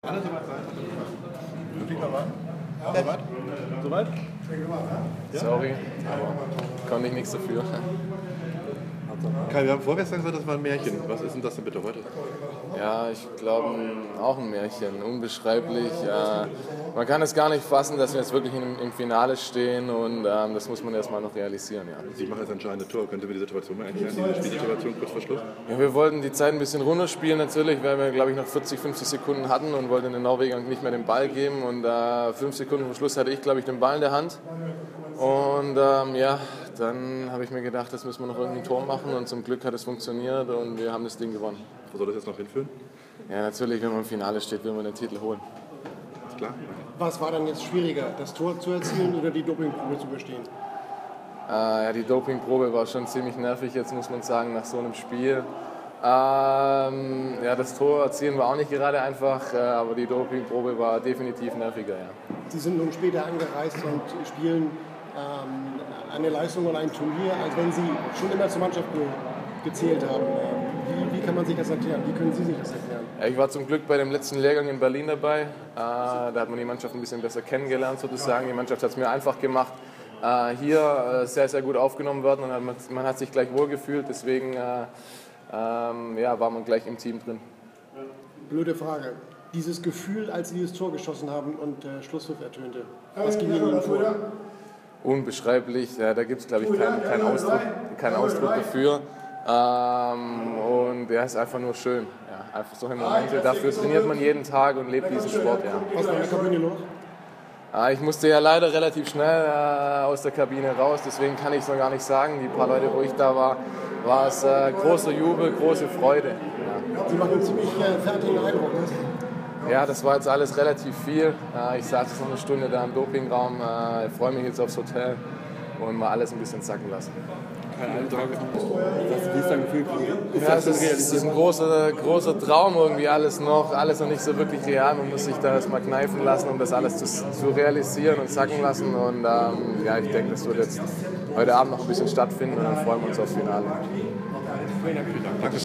Alle soweit sein. Fliegt noch warten? Soweit? Sorry, aber konnte ich nichts dafür. Kai, wir haben vorgestern gesagt, das war ein Märchen. Was ist denn das denn bitte heute? Ja, ich glaube auch ein Märchen, unbeschreiblich. Man kann es gar nicht fassen, dass wir jetzt wirklich im Finale stehen und das muss man erstmal noch realisieren. Ja. Sie machen das entscheidende Tor. Können Sie mir die Situation mal erklären, diese Spielsituation kurz vor Schluss? Ja, wir wollten die Zeit ein bisschen runterspielen natürlich, weil wir, glaube ich, noch 40, 50 Sekunden hatten und wollten den Norwegern nicht mehr den Ball geben. Und 5 Sekunden vor Schluss hatte ich, glaube ich, den Ball in der Hand. Und ja, dann habe ich mir gedacht, das müssen wir noch irgendein Tor machen und zum Glück hat es funktioniert und wir haben das Ding gewonnen. Wo soll das jetzt noch hinführen? Ja, natürlich, wenn man im Finale steht, will man den Titel holen. Ist klar? Was war dann jetzt schwieriger, das Tor zu erzielen oder die Dopingprobe zu bestehen? Ja, die Dopingprobe war schon ziemlich nervig, jetzt muss man sagen, nach so einem Spiel. Ja, das Tor erzielen war auch nicht gerade einfach, aber die Dopingprobe war definitiv nerviger. Ja. Sie sind nun später angereist und spielen eine Leistung oder ein Turnier, als wenn Sie schon immer zur Mannschaft gezählt haben. Wie kann man sich das erklären? Wie können Sie sich das erklären? Ja, ich war zum Glück bei dem letzten Lehrgang in Berlin dabei. Da hat man die Mannschaft ein bisschen besser kennengelernt sozusagen. Die Mannschaft hat es mir einfach gemacht. Hier sehr, sehr gut aufgenommen worden und man hat sich gleich wohlgefühlt. Deswegen ja, war man gleich im Team drin. Blöde Frage. Dieses Gefühl, als Sie dieses Tor geschossen haben und Schlusspfiff ertönte, was ging Ihnen vor? Unbeschreiblich, ja, da gibt es, glaube ich, keinen Ausdruck dafür. Und ja, ist einfach nur schön. Ja, einfach solche Momente, dafür trainiert man jeden Tag und lebt diesen Sport. Ja. Was war in der Kabine los? Ich musste ja leider relativ schnell aus der Kabine raus, deswegen kann ich es noch gar nicht sagen. Die paar Leute, wo ich da war es großer Jubel, große Freude. Ja. Sie machen einen ziemlich fertigen Eindruck. Ja, das war jetzt alles relativ viel. Ich saß jetzt noch eine Stunde da im Dopingraum. Ich freue mich jetzt aufs Hotel und mal alles ein bisschen sacken lassen. Wie ist dein Gefühl? Ja, es ist ein großer Traum irgendwie, alles noch nicht so wirklich real. Man muss sich da erstmal kneifen lassen, um das alles zu realisieren und sacken lassen. Und ja, ich denke, das wird jetzt heute Abend noch ein bisschen stattfinden und dann freuen wir uns aufs Finale. Vielen Dank. Danke.